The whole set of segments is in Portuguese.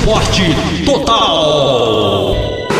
Esporte Total.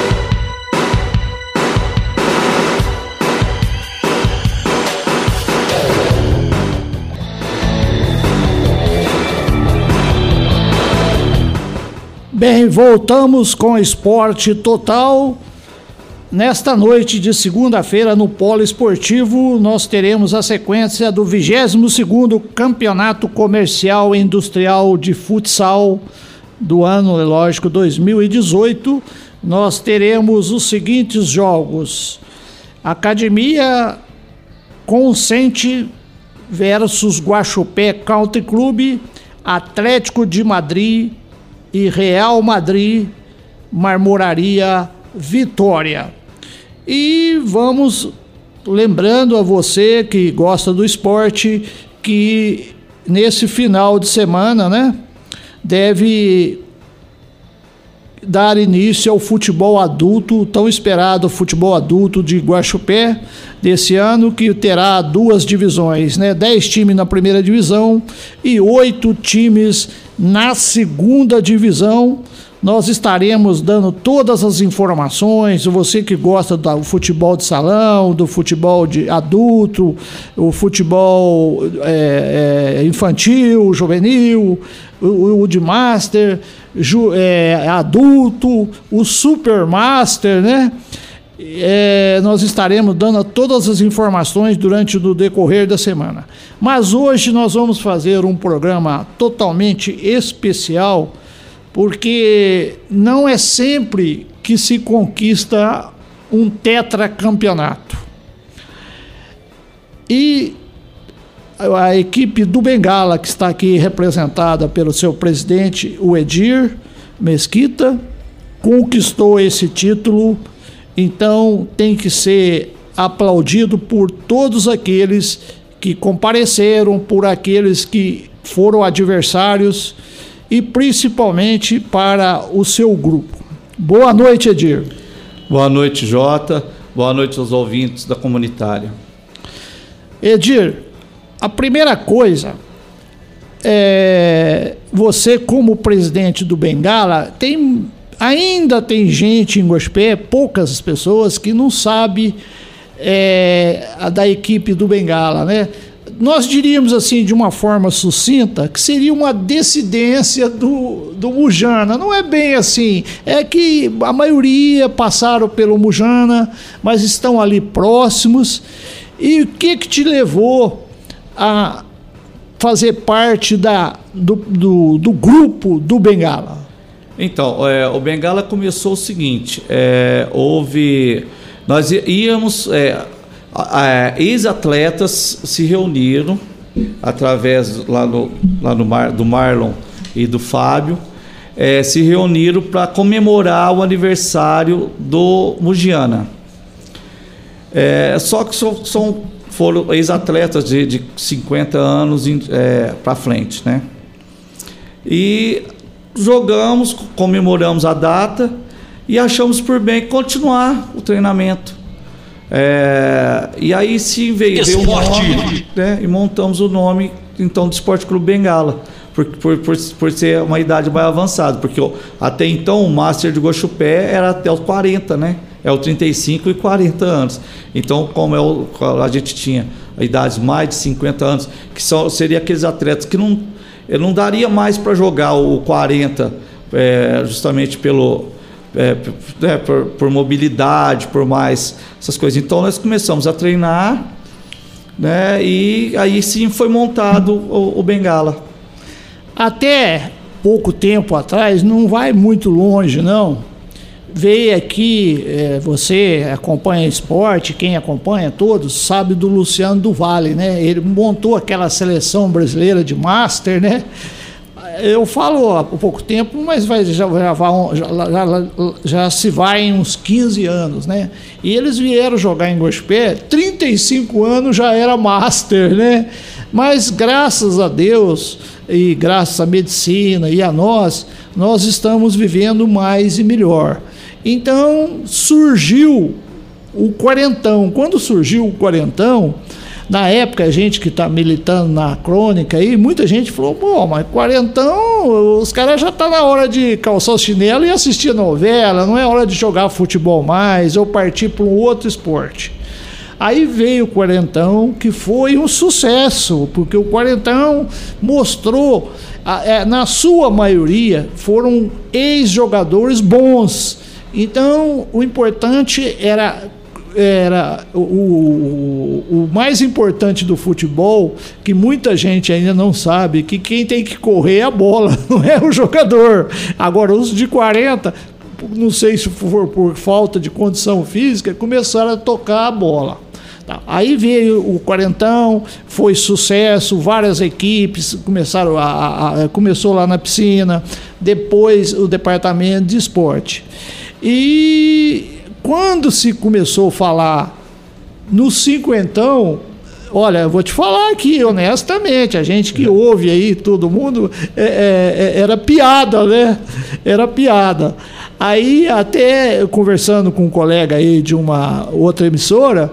Bem, voltamos com Esporte Total. Nesta noite de segunda-feira, no Polo Esportivo, nós teremos a sequência do 22º Campeonato Comercial e Industrial de Futsal do ano, lógico, 2018. Nós teremos os seguintes jogos: Academia Consciente versus Guaxupé Country Club, Atlético de Madrid e Real Madrid Marmoraria Vitória. E vamos lembrando a você que gosta do esporte que nesse final de semana, né, deve dar início ao futebol adulto, tão esperado futebol adulto de Guaxupé desse ano, que terá 2 divisões, né? 10 times na primeira divisão e 8 times na segunda divisão. Nós estaremos dando todas as informações. Você que gosta do futebol de salão, do futebol de adulto, o futebol infantil, juvenil, o de master, adulto, o super master, né? Nós estaremos dando todas as informações durante o decorrer da semana. Mas hoje nós vamos fazer um programa totalmente especial, porque não é sempre que se conquista um tetracampeonato. E a equipe do Bengala, que está aqui representada pelo seu presidente, o Edir Mesquita, conquistou esse título. Então tem que ser aplaudido por todos aqueles que compareceram, por aqueles que foram adversários e principalmente para o seu grupo. Boa noite, Edir. Boa noite, Jota. Boa noite aos ouvintes da comunitária. Edir, a primeira coisa você como presidente do Bengala, ainda tem gente em Guaxupé, poucas pessoas que não sabem da equipe do Bengala, né? Nós diríamos assim, de uma forma sucinta, que seria uma descendência do Mujana. Não é bem assim, é que a maioria passaram pelo Mujana, mas estão ali próximos. E o que te levou a fazer parte do grupo do Bengala? Então, o Bengala começou o seguinte, nós íamos... ex-atletas se reuniram através do Marlon e do Fábio, se reuniram para comemorar o aniversário do Mugiana. Só que foram ex-atletas de 50 anos para frente, né? E jogamos, comemoramos a data e achamos por bem continuar o treinamento. E aí se veio o nome, né, e montamos o nome então do Esporte Clube Bengala, por ser uma idade mais avançada, porque até então o Master de Guaxupé era até os 40, né? É o 35 e 40 anos. Então, como a gente tinha idades mais de 50 anos, que seria aqueles atletas que não daria mais para jogar o 40, justamente por mobilidade, por mais essas coisas. Então nós começamos a treinar, né? E aí sim foi montado o Bengala. Até pouco tempo atrás, não vai muito longe não, veio aqui, você acompanha esporte, quem acompanha todos sabe do Luciano do Vale, né? Ele montou aquela seleção brasileira de Master, né? Eu falo há pouco tempo, mas já se vai em uns 15 anos, né? E eles vieram jogar em Guaxupé, 35 anos já era Master, né? Mas graças a Deus e graças à medicina e a nós estamos vivendo mais e melhor. Então surgiu o quarentão. Quando surgiu o quarentão, Na época, a gente que está militando na crônica aí, muita gente falou, pô, mas quarentão, os caras já tá na hora de calçar o chinelo e assistir novela, não é hora de jogar futebol mais ou partir para um outro esporte. Aí veio o quarentão, que foi um sucesso, porque o quarentão mostrou, na sua maioria, foram ex-jogadores bons. Então, o importante era o mais importante do futebol, que muita gente ainda não sabe, que quem tem que correr é a bola, não é o jogador. Agora, os de 40, não sei se for por falta de condição física, começaram a tocar a bola. Aí veio o quarentão, foi sucesso, várias equipes começaram começou lá na piscina, depois o departamento de esporte. E quando se começou a falar no cinquentão, olha, eu vou te falar aqui, honestamente, a gente que ouve aí, todo mundo, era piada, né? Era piada. Aí, até conversando com um colega aí de uma outra emissora,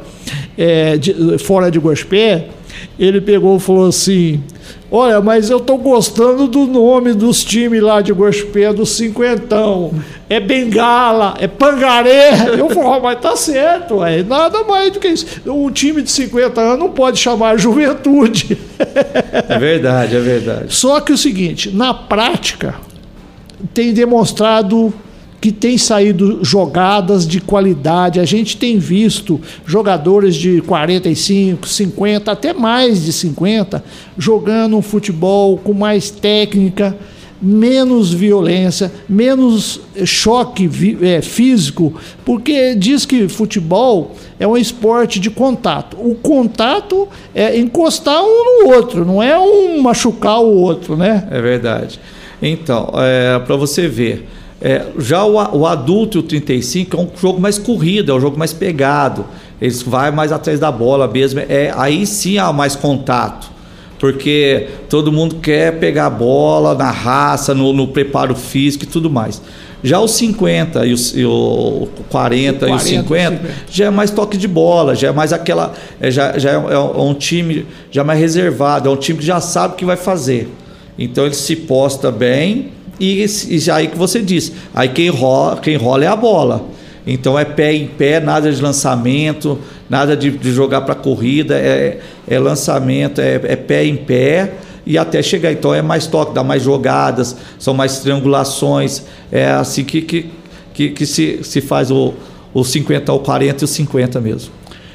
fora de Guaxupé, ele pegou e falou assim, olha, mas eu tô gostando do nome dos times lá de Guaxupé, do cinquentão. É Bengala, é Pangaré. Eu falei, mas tá certo, nada mais do que isso. Um time de 50 anos não pode chamar Juventude. É verdade, é verdade. Só que o seguinte, na prática, tem demonstrado que tem saído jogadas de qualidade. A gente tem visto jogadores de 45, 50, até mais de 50, jogando um futebol com mais técnica, menos violência, menos choque físico, porque diz que futebol é um esporte de contato. O contato é encostar um no outro, não é um machucar o outro, né? É verdade. Então, para você ver, já o adulto e o 35 é um jogo mais corrido, é um jogo mais pegado. Eles vão mais atrás da bola mesmo. Aí sim há mais contato, porque todo mundo quer pegar a bola na raça, no preparo físico e tudo mais. Já os 50 e o 40 e o 50 já é mais toque de bola, já é mais aquela. Já é um time já mais reservado, é um time que já sabe o que vai fazer. Então ele se posta bem. E aí que você disse, aí quem rola é a bola. Então é pé em pé, nada de lançamento, nada de jogar para corrida, é lançamento, é pé em pé e até chegar. Então é mais toque, dá mais jogadas, são mais triangulações. É assim que se faz o 50, o 40 e o 50 mesmo.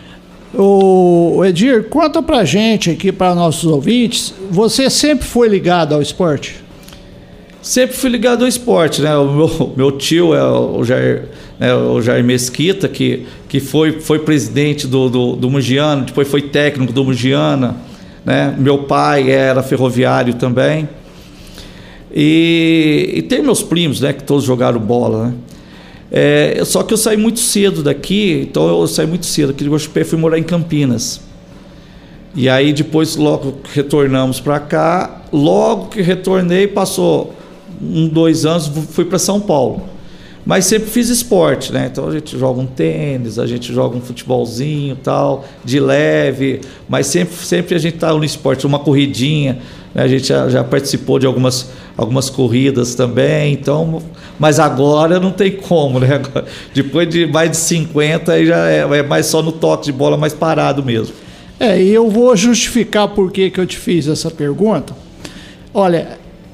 O Edir, conta pra gente aqui, para nossos ouvintes, você sempre foi ligado ao esporte? Sempre fui ligado ao esporte, né? O meu tio é o Jair Mesquita, que foi presidente do Mugiana, depois foi técnico do Mugiana, né? Meu pai era ferroviário também. E tem meus primos, né? Que todos jogaram bola, né? Só que eu saí muito cedo daqui, então eu saí muito cedo aqui de Guaxupé, fui morar em Campinas. E aí depois logo retornamos para cá, logo que retornei, passou 2 anos, fui para São Paulo. Mas sempre fiz esporte, né? Então a gente joga um tênis, a gente joga um futebolzinho, tal, de leve, mas sempre a gente tá no esporte, uma corridinha, né? A gente já participou de algumas corridas também, então, mas agora não tem como, né? Depois de mais de 50 aí já é mais só no toque de bola, mais parado mesmo. E eu vou justificar por que eu te fiz essa pergunta. Olha,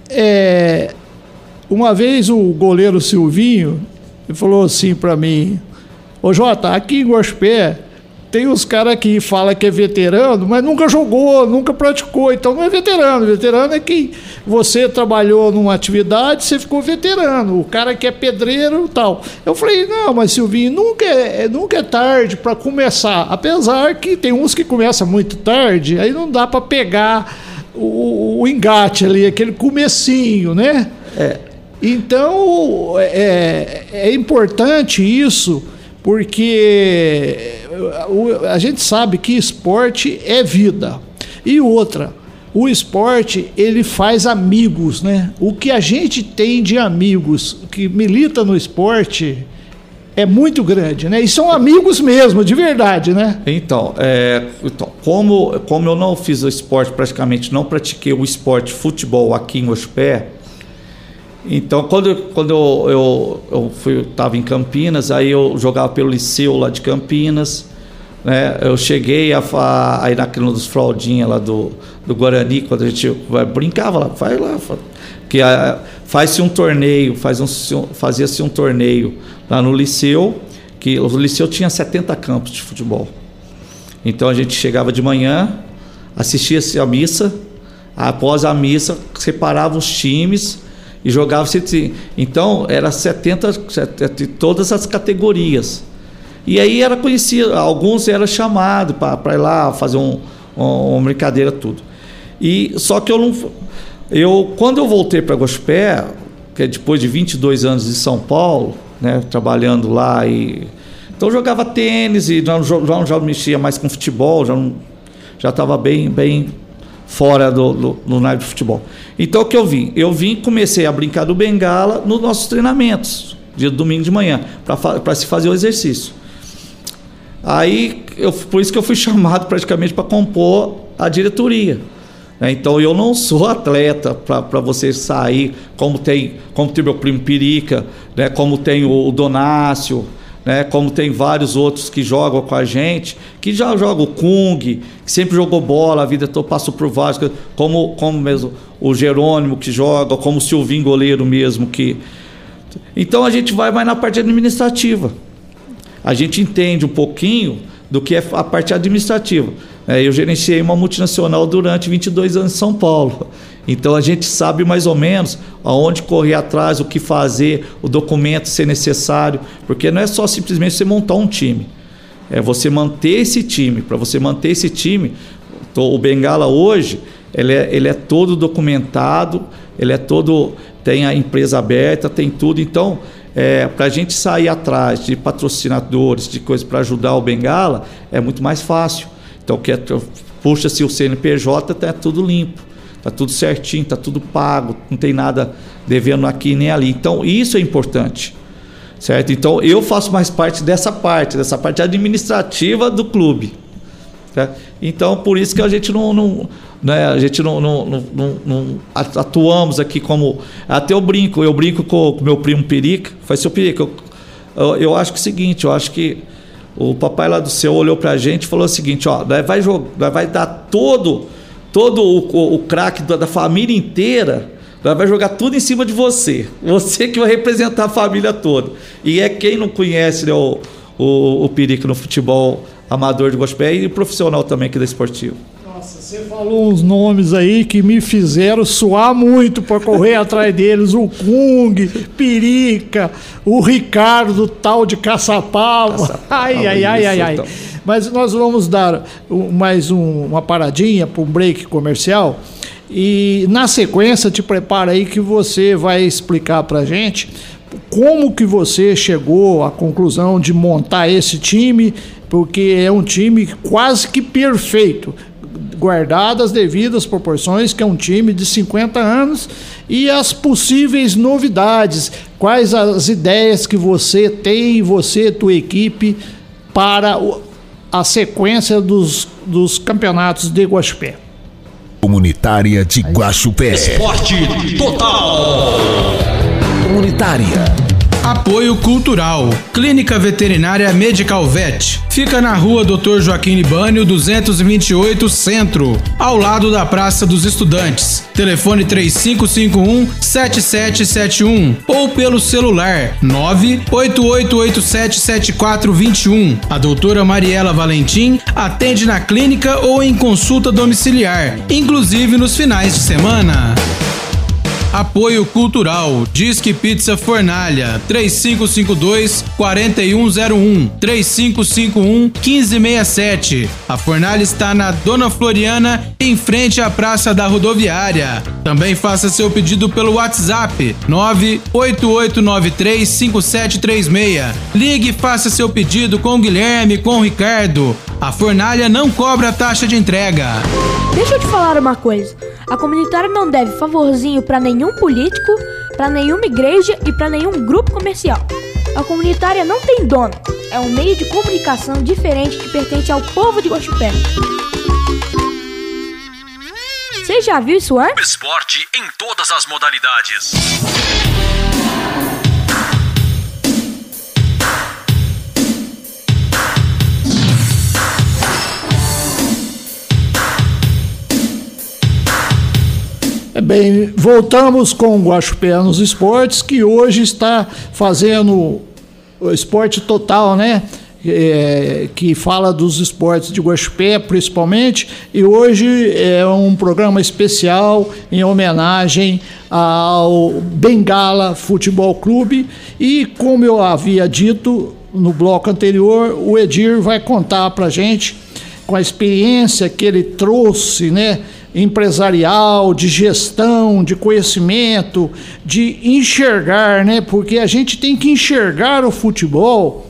uma vez o goleiro Silvinho falou assim para mim, ô Jota, aqui em Guaxupé tem uns caras que falam que é veterano, mas nunca jogou, nunca praticou, então não é veterano. Veterano é quem você trabalhou numa atividade, você ficou veterano, o cara que é pedreiro e tal. Eu falei, não, mas Silvinho, nunca é tarde para começar, apesar que tem uns que começam muito tarde, aí não dá para pegar o engate ali, aquele comecinho, né? Então, é importante isso, porque a gente sabe que esporte é vida. E outra, o esporte, ele faz amigos, né? O que a gente tem de amigos que milita no esporte é muito grande, né? E são amigos mesmo, de verdade, né? Então, como eu não fiz o esporte, praticamente não pratiquei o esporte futebol aqui em Guaxupé, então quando eu estava em Campinas, aí eu jogava pelo Liceu lá de Campinas, né? Eu cheguei aí naquele dos fraldinhas lá do Guarani, quando a gente brincava lá, que faz-se um torneio, fazia-se um torneio lá no Liceu, que o Liceu tinha 70 campos de futebol. Então a gente chegava de manhã, assistia-se a missa, após a missa separava os times e jogava. Então era 70 de todas as categorias. E aí era conhecido, alguns eram chamados para ir lá fazer uma brincadeira, tudo. Só que quando eu voltei para Guaxupé, que é depois de 22 anos de São Paulo, né, trabalhando lá, então eu jogava tênis e já mexia mais com futebol, já estava bem fora do naipe de futebol. Então o que eu vim? Comecei a brincar do bengala nos nossos treinamentos, dia de domingo de manhã, para se fazer o exercício. Aí, por isso que eu fui chamado praticamente para compor a diretoria. Então eu não sou atleta para você sair, como tem meu primo Pirica, né, como tem o Donácio, né, como tem vários outros que jogam com a gente, que já jogam o Kung, que sempre jogou bola, a vida toda passou por vários, como mesmo o Jerônimo que joga, como o Silvinho goleiro mesmo. Então a gente vai mais na parte administrativa. A gente entende um pouquinho do que é a parte administrativa. Eu gerenciei uma multinacional durante 22 anos em São Paulo. Então a gente sabe mais ou menos aonde correr atrás, o que fazer, o documento ser necessário, porque não é só simplesmente você montar um time. É você manter esse time. Para você manter esse time, o Bengala hoje, ele é todo documentado, tem a empresa aberta, tem tudo. Então, para a gente sair atrás de patrocinadores, de coisas para ajudar o Bengala, é muito mais fácil. Então, puxa-se o CNPJ, está tudo limpo, está tudo certinho, está tudo pago, não tem nada devendo aqui nem ali. Então, isso é importante, certo? Então, eu faço mais parte dessa parte administrativa do clube. Certo? Então, por isso que a gente não atuamos aqui como... Até eu brinco com o meu primo Pirica, faz seu Pirica, eu acho que é o seguinte, eu acho que o papai lá do céu olhou pra gente e falou o seguinte, vai dar todo o craque da família inteira, vai jogar tudo em cima de você que vai representar a família toda. E quem não conhece, né, o Pirica no futebol amador de Guaxupé e profissional também aqui da Esportivo. Nossa, você falou uns nomes aí que me fizeram suar muito para correr atrás deles. O Kung, Pirica, o Ricardo, tal de Caçapava. Ai. Então. Mas nós vamos dar mais uma paradinha para um break comercial. E na sequência, te prepara aí que você vai explicar para a gente como que você chegou à conclusão de montar esse time, porque é um time quase que perfeito, guardadas as devidas proporções, que é um time de 50 anos, e as possíveis novidades, quais as ideias que você tem, você e tua equipe, para a sequência dos campeonatos de Guaxupé. Comunitária de Guaxupé. Esporte total. Comunitária. Apoio Cultural. Clínica Veterinária Medical Vet. Fica na rua Dr. Joaquim Libânio, 228 Centro, ao lado da Praça dos Estudantes. Telefone 3551-7771 ou pelo celular 988877421. A doutora Mariela Valentim atende na clínica ou em consulta domiciliar, inclusive nos finais de semana. Apoio Cultural. Disque Pizza Fornalha 3552-4101 3551-1567. A Fornalha está na Dona Floriana, em frente à Praça da Rodoviária. Também faça seu pedido pelo WhatsApp 988935736. Ligue e faça seu pedido com o Guilherme, com o Ricardo. A Fornalha não cobra taxa de entrega. Deixa eu te falar uma coisa. A comunitária não deve favorzinho para nenhum político, para nenhuma igreja e para nenhum grupo comercial. A comunitária não tem dono. É um meio de comunicação diferente que pertence ao povo de Guaxupé. Você já viu isso antes? Esporte em todas as modalidades. Bem, voltamos com o Guaxupé nos Esportes, que hoje está fazendo o Esporte Total, né? Que fala dos esportes de Guaxupé, principalmente, e hoje é um programa especial em homenagem ao Bengala Futebol Clube. E como eu havia dito no bloco anterior, o Edir vai contar pra gente, com a experiência que ele trouxe, né, empresarial, de gestão, de conhecimento, de enxergar, né? Porque a gente tem que enxergar o futebol,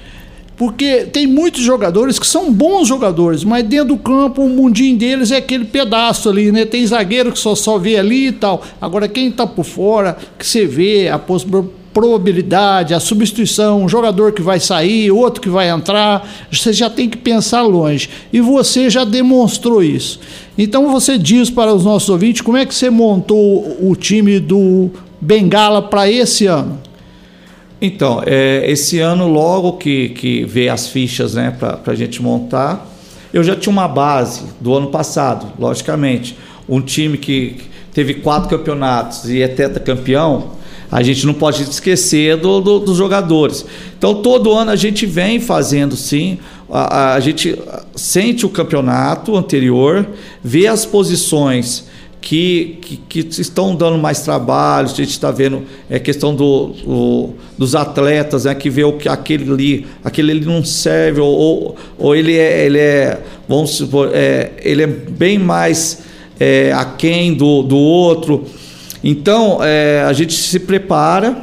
porque tem muitos jogadores que são bons jogadores, mas dentro do campo o mundinho deles é aquele pedaço ali, né? Tem zagueiro que só vê ali e tal. Agora quem tá por fora, que você vê a probabilidade, a substituição, um jogador que vai sair, outro que vai entrar, você já tem que pensar longe. E você já demonstrou isso. Então você diz para os nossos ouvintes como é que você montou o time do Bengala para esse ano. Então, esse ano, logo que veio as fichas, né, para a gente montar, eu já tinha uma base do ano passado, logicamente. Um time que teve 4 campeonatos e é tetracampeão, a gente não pode esquecer dos jogadores. Então, todo ano a gente vem fazendo, sim, a gente sente o campeonato anterior, vê as posições que estão dando mais trabalho. A gente está vendo questão dos atletas, né, que vê que aquele ali não serve, ou ele é vamos supor, ele é bem mais aquém do outro. Então, a gente se prepara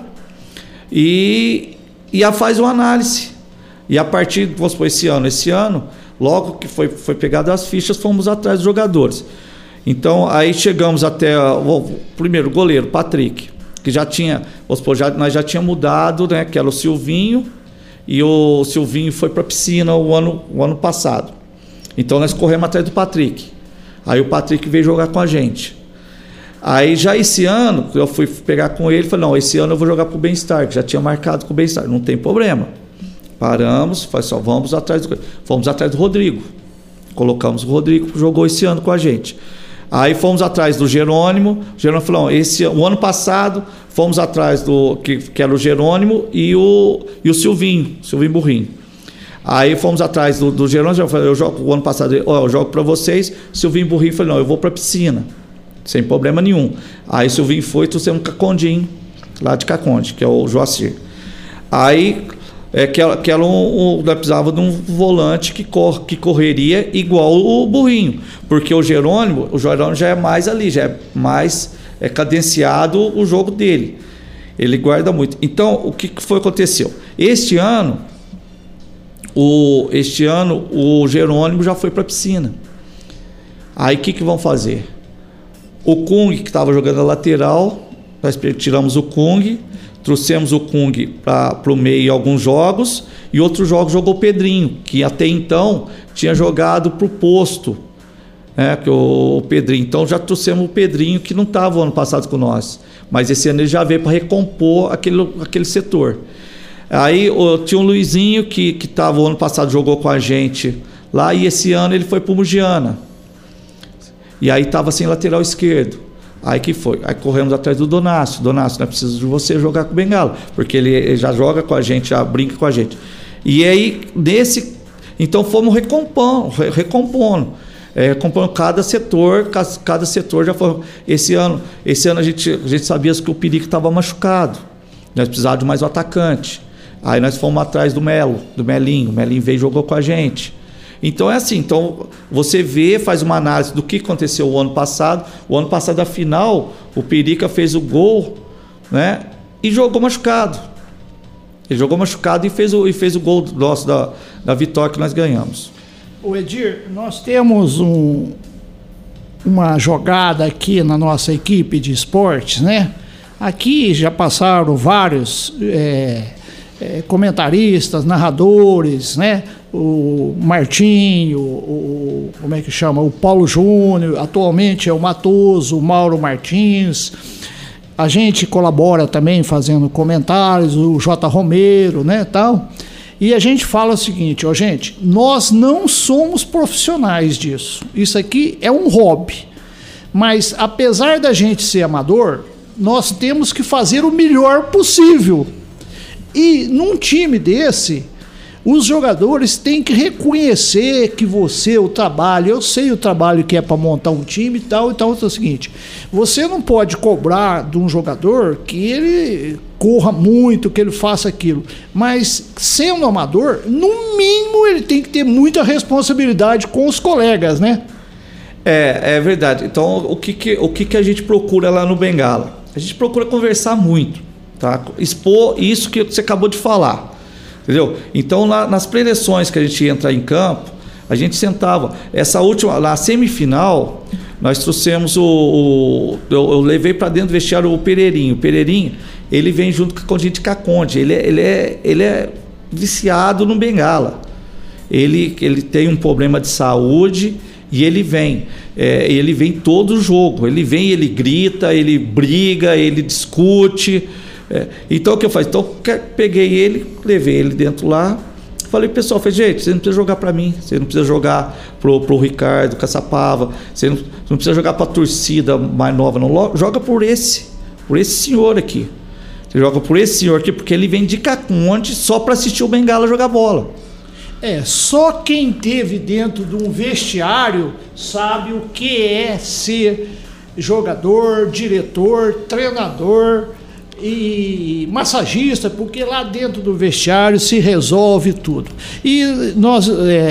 e faz uma análise. E a partir, vamos supor, esse ano, logo que foi pegado as fichas, fomos atrás dos jogadores. Então, aí chegamos até o primeiro goleiro, Patrick, que já tinha, vamos supor, nós já tínhamos mudado, né, que era o Silvinho, e o Silvinho foi para a piscina o ano passado. Então, nós corremos atrás do Patrick. Aí o Patrick veio jogar com a gente. Aí já esse ano, eu fui pegar com ele e falei, não, esse ano eu vou jogar pro Bem-Estar, que já tinha marcado com o Bem-Estar, não tem problema. Paramos, fomos atrás do Rodrigo. Colocamos o Rodrigo, jogou esse ano com a gente. Aí fomos atrás do Jerônimo. O Jerônimo falou, o ano passado fomos atrás do que era o Jerônimo e o Silvinho Burrinho. Aí fomos atrás do Jerônimo, eu jogo o ano passado, eu jogo para vocês. O Silvinho Burrinho falou, não, eu vou para a piscina. Sem problema nenhum. Aí o Silvinho foi, trouxemos um Cacondinho, lá de Caconde, que é o Joacir. Aí, nós precisávamos de um volante que correria igual o Burrinho, porque o Jerônimo já é mais ali, já é mais cadenciado o jogo dele. Ele guarda muito. Então, o que aconteceu? Este ano, o Jerônimo já foi para a piscina. Aí, o que vão fazer? O Kung, que estava jogando a lateral, nós tiramos o Kung, trouxemos o Kung para o meio em alguns jogos, e outros jogos jogou o Pedrinho, que até então tinha jogado para o posto, né, que o Pedrinho. Então já trouxemos o Pedrinho, que não estava o ano passado com nós, mas esse ano ele já veio para recompor aquele setor. Aí tinha o Luizinho, que estava o ano passado, jogou com a gente lá, e esse ano ele foi para o Mugiana. E aí estava sem lateral esquerdo. Aí que foi? Aí corremos atrás do Donácio. Donácio, não é preciso de você jogar com o Bengala, porque ele já joga com a gente, já brinca com a gente. E aí, então fomos recompondo. Recompondo cada setor já foi. Esse ano a gente sabia que o Perico estava machucado. Nós precisávamos de mais um atacante. Aí nós fomos atrás do Melinho. O Melinho veio e jogou com a gente. Então é assim, então você faz uma análise do que aconteceu o ano passado. O ano passado, a final, o Perica fez o gol, né, e jogou machucado. Ele jogou machucado e fez o gol nosso da vitória que nós ganhamos. O Edir, nós temos uma jogada aqui na nossa equipe de esportes, né? Aqui já passaram vários comentaristas, narradores, né? O Martinho, como é que chama? O Paulo Júnior, atualmente é o Matoso, o Mauro Martins. A gente colabora também fazendo comentários, o J. Romero, né, tal. E a gente fala o seguinte, gente, nós não somos profissionais disso. Isso aqui é um hobby. Mas apesar da gente ser amador, nós temos que fazer o melhor possível. E num time desse, os jogadores têm que reconhecer que o trabalho, eu sei o trabalho que é para montar um time e tal, então é o seguinte, você não pode cobrar de um jogador que ele corra muito, que ele faça aquilo, mas sendo amador, no mínimo ele tem que ter muita responsabilidade com os colegas, né? É verdade. Então, o que a gente procura lá no Bengala? A gente procura conversar muito, tá? Expor isso que você acabou de falar, entendeu? Então, nas preleções que a gente entra em campo, a gente sentava. Essa última, na semifinal, nós trouxemos eu levei para dentro do vestiário o Pereirinho. O Pereirinho, ele vem junto com a gente Caconde. Ele é viciado no Bengala. Ele tem um problema de saúde. E ele vem todo jogo, ele vem, ele grita, ele briga, ele discute. Então o que eu faço? Então peguei ele, levei ele dentro lá, falei pro pessoal, gente, você não precisa jogar para mim, você não precisa jogar pro Ricardo Caçapava, você não precisa jogar pra torcida mais nova, não, joga por esse senhor aqui. Você joga por esse senhor aqui, porque ele vem de Caconde só para assistir o Bengala jogar bola. Só quem teve dentro de um vestiário sabe o que é ser jogador, diretor, treinador e massagista, porque lá dentro do vestiário se resolve tudo. E nós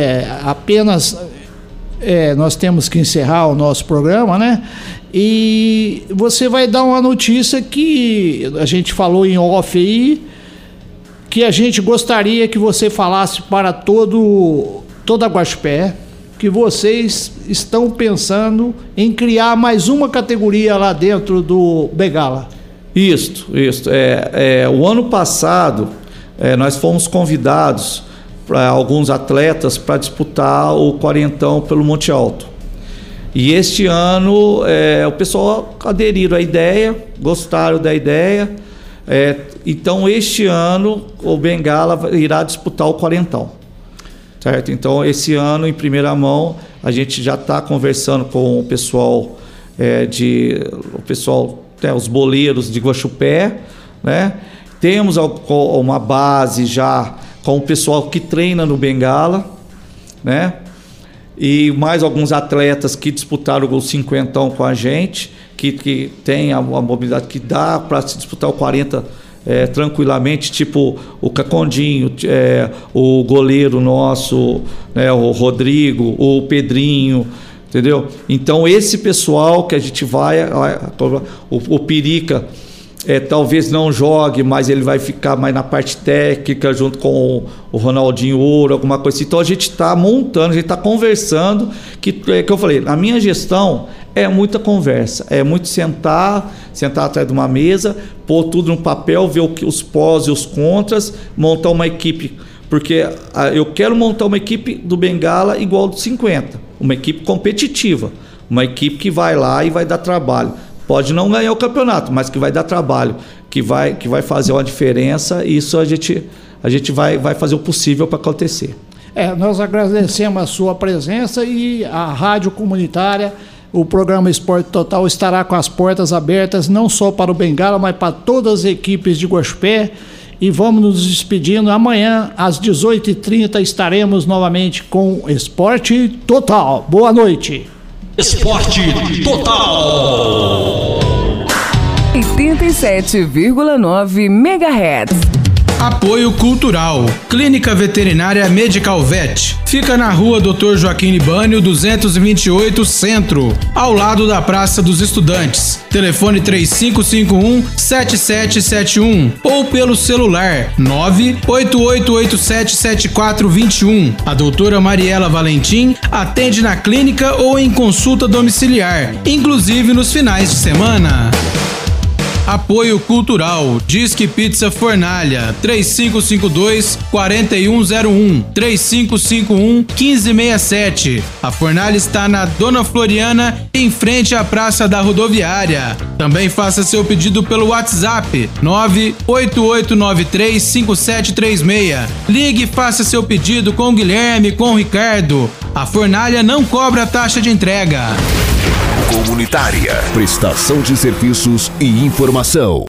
nós temos que encerrar o nosso programa, né? E você vai dar uma notícia que a gente falou em off aí, que a gente gostaria que você falasse para toda Guaxupé, que vocês estão pensando em criar mais uma categoria lá dentro do Bengala. Isso. O ano passado, nós fomos convidados para alguns atletas para disputar o quarentão pelo Monte Alto. E este ano, o pessoal aderiram à ideia, gostaram da ideia. Então, este ano, o Bengala irá disputar o quarentão, certo? Então, esse ano, em primeira mão, a gente já está conversando com o pessoal, os boleiros de Guaxupé, né? Temos uma base já com o pessoal que treina no Bengala, né? E mais alguns atletas que disputaram o cinquentão com a gente, que tem a mobilidade que dá para se disputar o 40 tranquilamente, tipo o Cacondinho, o goleiro nosso, né, o Rodrigo, o Pedrinho, entendeu? Então esse pessoal que a gente vai, o Pirica, talvez não jogue, mas ele vai ficar mais na parte técnica junto com o Ronaldinho Ouro, alguma coisa assim. Então a gente está montando, a gente está conversando, que eu falei, a minha gestão é muita conversa, é muito sentar atrás de uma mesa, pôr tudo no papel, ver os pós e os contras, montar uma equipe, porque eu quero montar uma equipe do Bengala igual do 50, uma equipe competitiva, uma equipe que vai lá e vai dar trabalho. Pode não ganhar o campeonato, mas que vai dar trabalho, que vai fazer uma diferença, e isso a gente vai fazer o possível para acontecer. Nós agradecemos a sua presença, e a Rádio Comunitária, o programa Esporte Total, estará com as portas abertas, não só para o Bengala, mas para todas as equipes de Guaxupé. E vamos nos despedindo. Amanhã, às 18h30, estaremos novamente com Esporte Total. Boa noite. Esporte Total 87,9 MHz. Apoio Cultural. Clínica Veterinária Medical Vet. Fica na rua Dr. Joaquim Libânio, 228 Centro, ao lado da Praça dos Estudantes. Telefone 3551-7771 ou pelo celular 988877421. A doutora Mariela Valentim atende na clínica ou em consulta domiciliar, inclusive nos finais de semana. Apoio Cultural, Disque Pizza Fornalha, 3552-4101, 3551-1567. A Fornalha está na Dona Floriana, em frente à Praça da Rodoviária. Também faça seu pedido pelo WhatsApp, 988935736. Ligue e faça seu pedido com o Guilherme, com o Ricardo. A Fornalha não cobra taxa de entrega. Comunitária, prestação de serviços e informação.